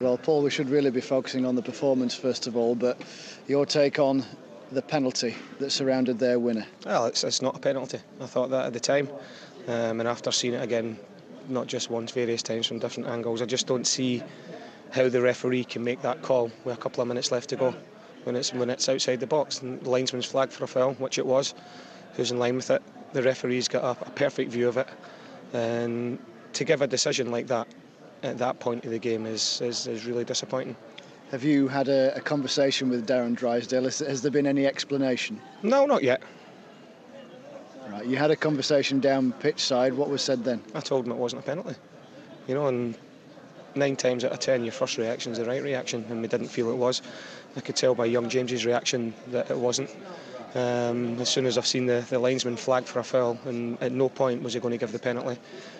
Well, Paul, we should really be focusing on the performance first of all, but your take on the penalty that surrounded their winner? Well, it's not a penalty. I thought that at the time, and after seeing it again, not just once, various times from different angles, I just don't see how the referee can make that call with a couple of minutes left to go when it's outside the box. And the linesman's flagged for a foul, which it was. Who's in line with it? The referee's got a perfect view of it, and to give a decision like that at that point of the game is really disappointing. Have you had a conversation with Darren Drysdale? Has there been any explanation? No, not yet. Right, you had a conversation down pitch side. What was said then? I told him it wasn't a penalty. And 9 times out of 10 your first reaction is the right reaction, and we didn't feel it was. I could tell by young James's reaction that it wasn't. As soon as I've seen the linesman flagged for a foul, and at no point was he going to give the penalty.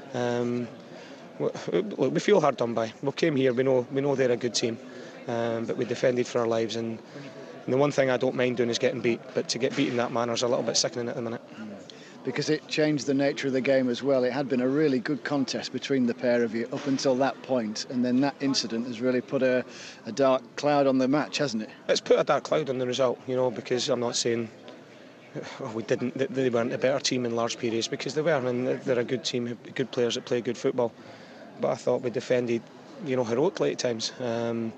Look, we feel hard done by. We came here, we know they're a good team, but we defended for our lives, and the one thing I don't mind doing is getting beat, but to get beat in that manner is a little bit sickening at the minute. Because it changed the nature of the game as well. It had been a really good contest between the pair of you up until that point, and then that incident has really put a dark cloud on the match, hasn't it? It's put a dark cloud on the result, because I'm not saying they weren't a better team in large periods, because they were, and they're a good team, good players that play good football. But I thought we defended, heroically at times. And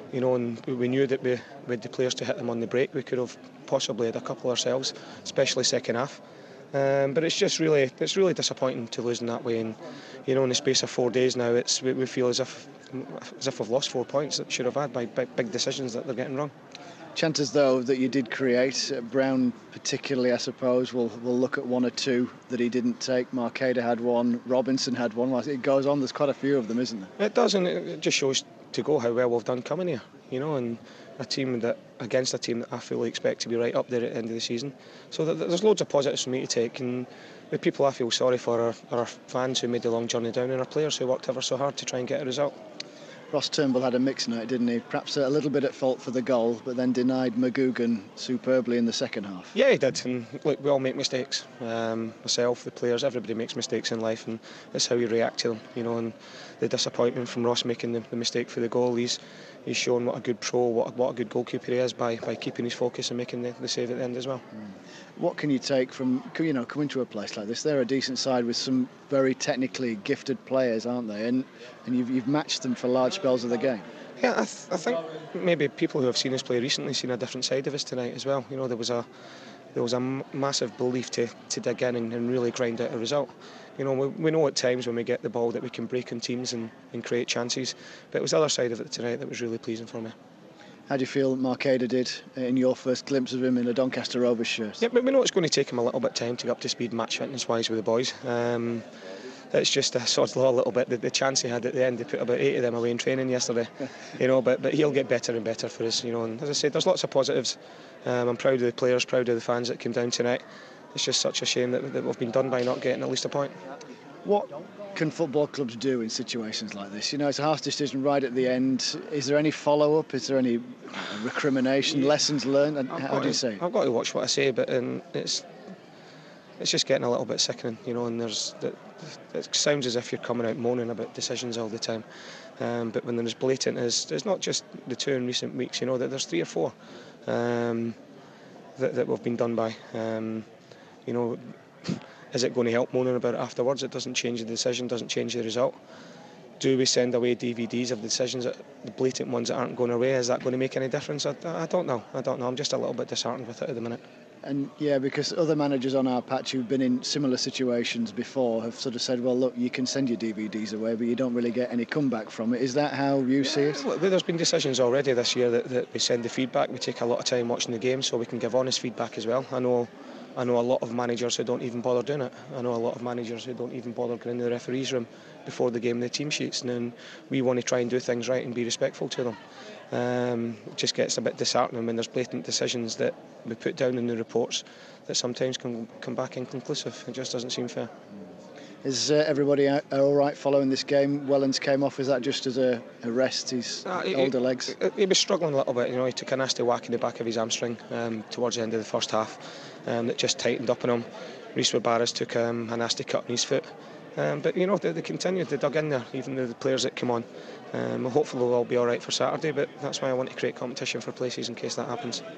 we knew that we had the players to hit them on the break. We could have possibly had a couple ourselves, especially second half. But it's really disappointing to lose in that way. And in the space of 4 days now, we feel as if we've lost 4 points that we should have had by big decisions that they're getting wrong. Chances, though, that you did create. Brown particularly, I suppose, will look at 1 or 2 that he didn't take. Marcaida had 1, Robinson had 1. Well, it goes on, there's quite a few of them, isn't there? It does, and it just shows to go how well we've done coming here, and against a team that I fully expect to be right up there at the end of the season. So there's loads of positives for me to take, and the people I feel sorry for are our fans who made the long journey down, and our players who worked ever so hard to try and get a result. Ross Turnbull had a mixed night, didn't he? Perhaps a little bit at fault for the goal, but then denied McGugan superbly in the second half. Yeah, he did, and look, we all make mistakes. Myself, the players, everybody makes mistakes in life, and that's how you react to them, and the disappointment from Ross making the mistake for the goal. He's shown what a good pro, what a good goalkeeper he is by keeping his focus and making the save at the end as well. What can you take from coming to a place like this? They're a decent side with some very technically gifted players, aren't they? And you've matched them for large spells of the game. Yeah, I think maybe people who have seen us play recently seen a different side of us tonight as well. There was a massive belief to dig in and really grind out a result. We know at times when we get the ball that we can break on teams and create chances, but it was the other side of it tonight that was really pleasing for me. How do you feel Marcaida did in your first glimpse of him in a Doncaster Rovers shirt? Yeah, but we know it's going to take him a little bit of time to get up to speed match fitness wise with the boys. It's just a sort of a little bit the chance he had at the end. They put about 8 of them away in training yesterday, but he'll get better and better for us, and as I said, there's lots of positives. I'm proud of the players, proud of the fans that came down tonight. It's just such a shame that we've been done by not getting at least a point. What can football clubs do in situations like this? It's a harsh decision right at the end. Is there any follow-up? Is there any recrimination, lessons learned? And how do you say it? I've got to watch what I say, but it's just getting a little bit sickening, and it sounds as if you're coming out moaning about decisions all the time. But when they're as blatant as there's not just the 2 in recent weeks, that there's 3 or 4 that we've been done by. Is it going to help moaning about it afterwards? It doesn't change the decision, doesn't change the result. Do we send away DVDs of the decisions, the blatant ones that aren't going away? Is that going to make any difference? I don't know. I'm just a little bit disheartened with it at the minute. And yeah, because other managers on our patch who've been in similar situations before have sort of said, well, look, you can send your DVDs away, but you don't really get any comeback from it. Is that how you see it? Well, there's been decisions already this year that we send the feedback. We take a lot of time watching the game so we can give honest feedback as well. I know a lot of managers who don't even bother doing it. I know a lot of managers who don't even bother going into the referee's room before the game, the team sheets, and we want to try and do things right and be respectful to them. It just gets a bit disheartening when there's blatant decisions that we put down in the reports that sometimes can come back inconclusive. It just doesn't seem fair. Is everybody all right following this game? Wellens came off. Is that just as a rest, his older legs? He was struggling a little bit. He took a nasty whack in the back of his hamstring towards the end of the first half. That just tightened up on him. Rhys Barris took a nasty cut on his foot. But they continued, they dug in there, even the players that come on. Hopefully we'll all be alright for Saturday, but that's why I want to create competition for places in case that happens.